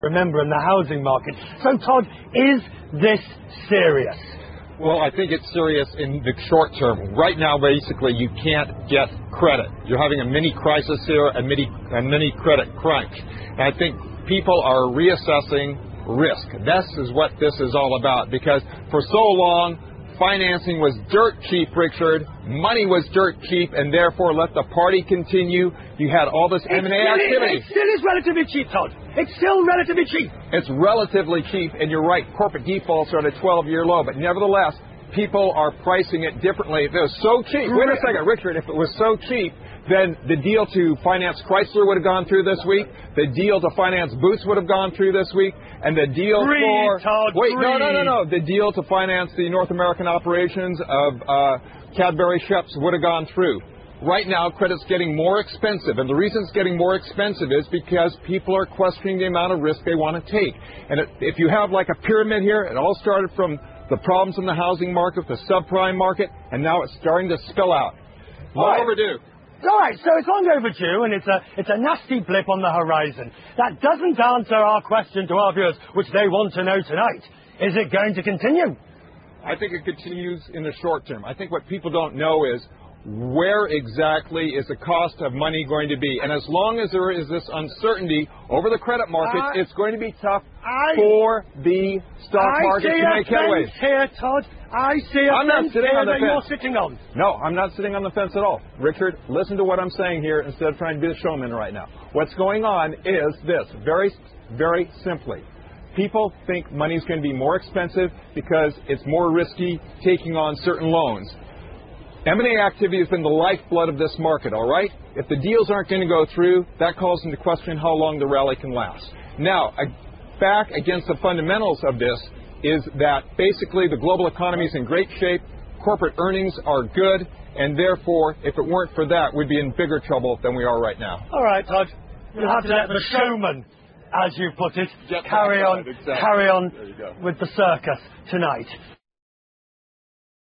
remember, in the housing market. So, Todd, is this serious? Well, I think it's serious in the short term. Right now, basically, you can't get credit. You're having a mini crisis here, a mini credit crunch. And I think people are reassessing risk. This is what this is all about, because for so long, financing was dirt cheap, Richard. Money was dirt cheap, and therefore let the party continue. You had all this M&A activity. It still is relatively cheap, Todd. It's still relatively cheap. It's relatively cheap, and you're right, corporate defaults are at a 12-year low. But nevertheless, people are pricing it differently. If it was so cheap, wait a second, Richard, if it was so cheap, then the deal to finance Chrysler would have gone through this week. The deal to finance Boots would have gone through this week. And the deal The deal to finance the North American operations of Cadbury Sheps would have gone through. Right now, credit's getting more expensive. And the reason it's getting more expensive is because people are questioning the amount of risk they want to take. And if you have like a pyramid here, it all started from the problems in the housing market, the subprime market, and now it's starting to spill out. Long overdue. All right, so it's long overdue, and it's a nasty blip on the horizon. That doesn't answer our question to our viewers, which they want to know tonight. Is it going to continue? I think it continues in the short term. I think what people don't know is where exactly is the cost of money going to be. And as long as there is this uncertainty over the credit markets, it's going to be tough for the stock market to make headway. Here, Todd. I see a fence here that you're sitting on. No, I'm not sitting on the fence at all. Richard, listen to what I'm saying here instead of trying to be a showman right now. What's going on is this, very, very simply. People think money's going to be more expensive because it's more risky taking on certain loans. M&A activity has been the lifeblood of this market, all right? If the deals aren't going to go through, that calls into question how long the rally can last. Now, back against the fundamentals of this is that basically the global economy is in great shape, corporate earnings are good, and therefore, if it weren't for that, we'd be in bigger trouble than we are right now. All right, Todd. You'll have to let the showman, as you put it, carry on with the circus tonight.